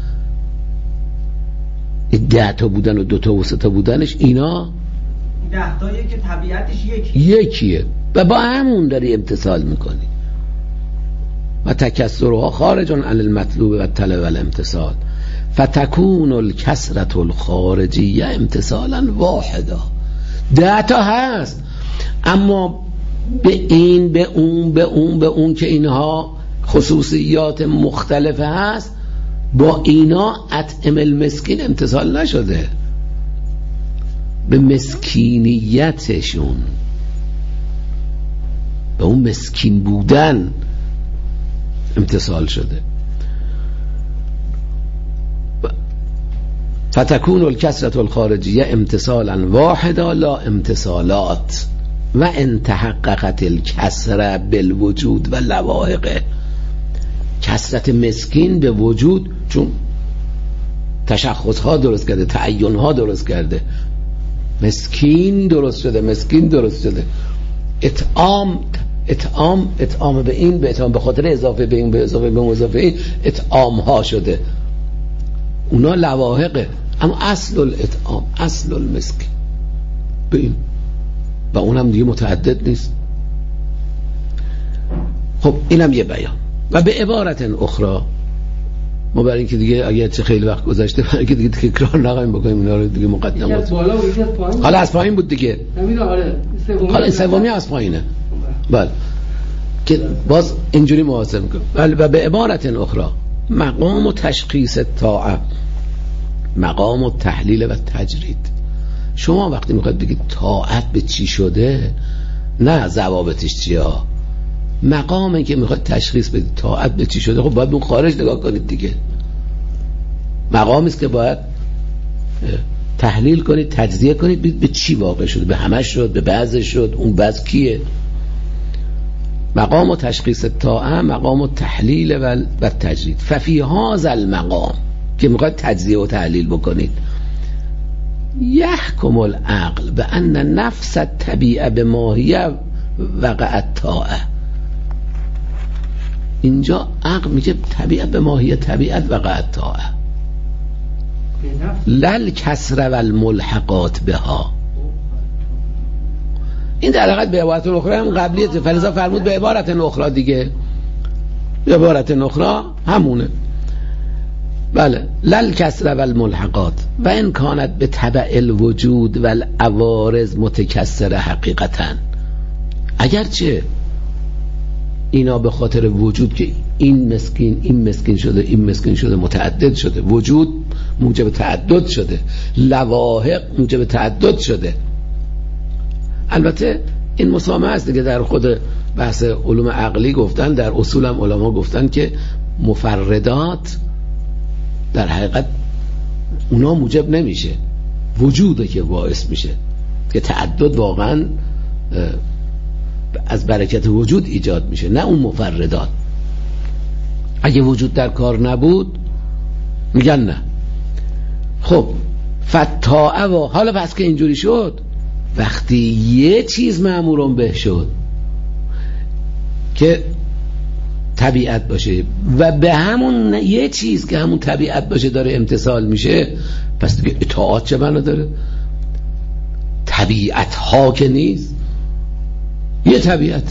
A: 10 تا بودن و 2 تا و 3 تا بودنش اینا
C: 10 تایی که طبیعتش
A: یکیه و با همون داری امتثال میکنی. و تکسرها خارج عن المطلوب و طلب و الامتثال فتکون الکسرة الخارجیه امتثالا واحدا. 10 تا هست اما به این به اون به اون به اون که اینها خصوصیات مختلف هست، با اینا اطعم المسکین امتثال نشده، به مسکینیتشون، به اون مسکین بودن امتثال شده. فتکون الکسرة الخارجیه امتثالا واحدا لا امتثالات و ان تحققت الکسره بالوجود و لواحقه. کسرت مسکین به وجود، چون تشخص ها درست کرده، تعین ها درست کرده، مسکین درست شده، مسکین درست شده، اطعام به این به اطعام، به خاطر اضافه به این به اضافه به اضافه این اطعام ها شده، اونا لواحقه. اما اصل الاطعام، اصل المسکین به این و اونم دیگه متعدد نیست. خب اینم یه بیان. و به عبارت اخرى، ما برای اینکه دیگه اگه چه خیلی وقت گذشته، برای اینکه دیگه تکرار نکنیم بکنیم اینا رو دیگه مقدمات. حالا از پایین بود دیگه. حالا سومی از پایینه. بله. که باز اینجوری محاسبه می‌کنیم. بله. و به عبارت اخرى مقام و تشخیص طاعه، مقام و تحلیل و تجرید. شما وقتی میخواید بگید طاعت به چی شده، نه ضوابطش چیه، مقامی که میخواید تشخیص بدید طاعت به چی شده، خب باید اون خارج نگاه کنید دیگه. مقامی است که باید تحلیل کنید، تجزیه کنید، ببینید به چی واقع شده، به همش شد، به بعضش شد، اون بعض کیه. مقام و تشخیص طاعه، مقام و تحلیل و تجرید. ففی هذا المقام که میخواید تجزیه و تحلیل بکنید، یحکم العقل به ان نفس الطبیعه به ماهیه وقعت طاعه. اینجا عقل میگه طبیعت به ماهیه، طبیعت وقعت طاعه، لل کسر و الملحقات بها. این در حقیقت به عبارت اخرى هم قبلیه، فلذا فرمود به عبارت اخرى دیگه، به عبارت اخرى همونه. بله، لل کسر و الملحقات و ان کانت به تبع الوجود و العوارض متکسر حقیقتا. اگرچه اینا به خاطر وجود که این مسکین شده، این مسکین شده، متعدد شده، وجود موجب تعدد شده، لواحق موجب تعدد شده. البته این مسامحه است دیگه، در خود بحث علوم عقلی گفتن، در اصول هم علما گفتن که مفردات در حقیقت اونا موجب نمیشه، وجوده که باعث میشه که تعدد واقعا از برکت وجود ایجاد میشه، نه اون مفردات. اگه وجود در کار نبود میگن نه. خب فتاعه و حالا پس که اینجوری شد، وقتی یه چیز مأمورون به شد که طبیعت باشه و به همون یه چیز که همون طبیعت باشه داره امتثال میشه، پس دیگه اطاعت چه معنا داره؟ طبیعت ها که نیست، یه طبیعت.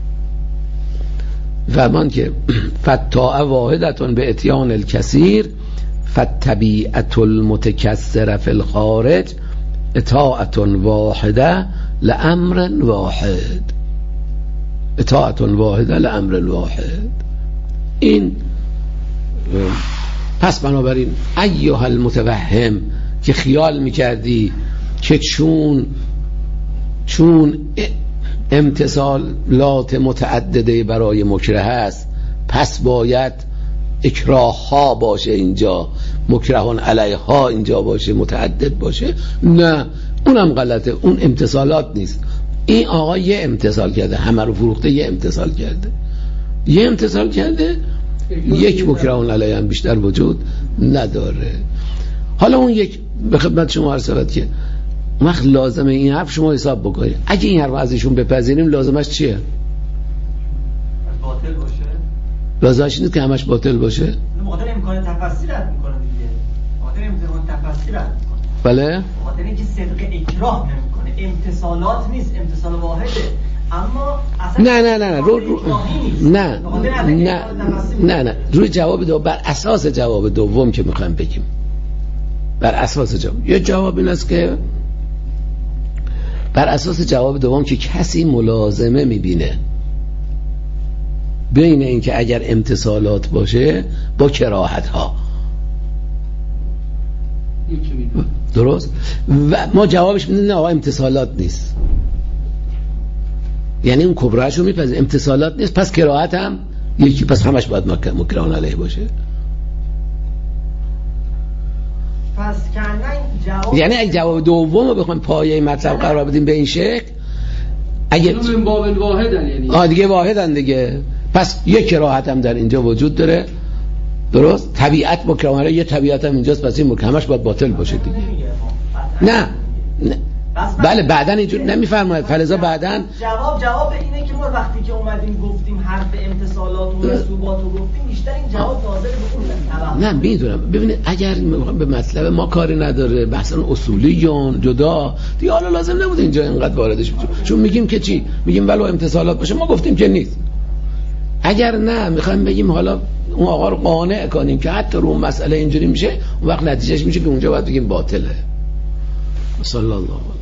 A: فرمان که فتاعه واحدتون به اتیان الکثیر فالطبیعت المتکثر فی الخارج اطاعت واحده لامر واحد. اطاعت واحده لامر واحد. این پس بنابراین ایها المتوهم که خیال میکردی که چون امتثالات متعدده برای مکره است پس باید اکراه ها باشه، اینجا مکرهان علیها اینجا باشه، متعدد باشه، نه اونم غلطه، اون امتثالات نیست. این آقا یه امتثال کرده، همه رو فروخته، یه امتثال کرده، یه امتصال کرده، یک مکرهون علیه هم بیشتر وجود نداره. حالا اون یک به خدمت شما عرض شود که وقت لازمه این حرف شما حساب بکنید. اگه این حرف از ایشون بپذیریم لازمش چیه؟
C: باطل باشه.
A: لازمش نیست که همش باطل باشه.
C: مقدر امکان تفسیر رد میکنه دیگه. مقدر امکان تفسیر رد میکنه.
A: بله؟
C: مقدر اینکه صدق اکراه نمیکنه. امتصالات نیست، امتصال واحده. اما اصلا
A: نه روی جواب دوم، بر اساس جواب دوم که میخوایم بگیم، بر اساس جواب، یه جواب این است که بر اساس جواب دوم که کسی ملازمه میبینه بین این که اگر امتصالات باشه با کراهت ها، درست؟ و ما جوابش میدیم نه آقا امتصالات نیست، یعنی اون کبرهش رو میپذیر، امتصالات نیست، پس کراهت هم یکی، پس همش باید مکرهون علیه باشه.
C: پس جواب،
A: یعنی اگه جواب دوم رو بخوایم پایه مطلب قرار بدیم به این شکل، اگه
B: من باب واحدن، یعنی
A: دیگه واحدن دیگه، پس یک کراهت هم در اینجا وجود داره، درست؟ طبیعت مکرهون، یه طبیعت هم اینجاست، پس این همش باید باطل باشه دیگه. نه بله بعدن اینجور نمیفرماید فلزا بعدن
C: جواب اینه که ما وقتی که اومدیم گفتیم حرف امتصالات و رسوبات رو گفتیم، بیشتر این جواب ناظر به اون
A: نه میدونم. ببینید اگر به مطلب ما کاری نداره، بحثا اصولیون جدا دیگه، حالا لازم نبود اینجا اینقدر واردش بشیم، چون میگیم که چی؟ میگیم ولو امتصالات باشه، ما گفتیم که نیست. اگر نه میخوایم بگیم حالا اون آقا رو قانع کنیم که حتی رو مسئله اینجوری میشه، اون وقت نتیجهش میشه که اونجا باید بگیم باطله. صلی الله علیه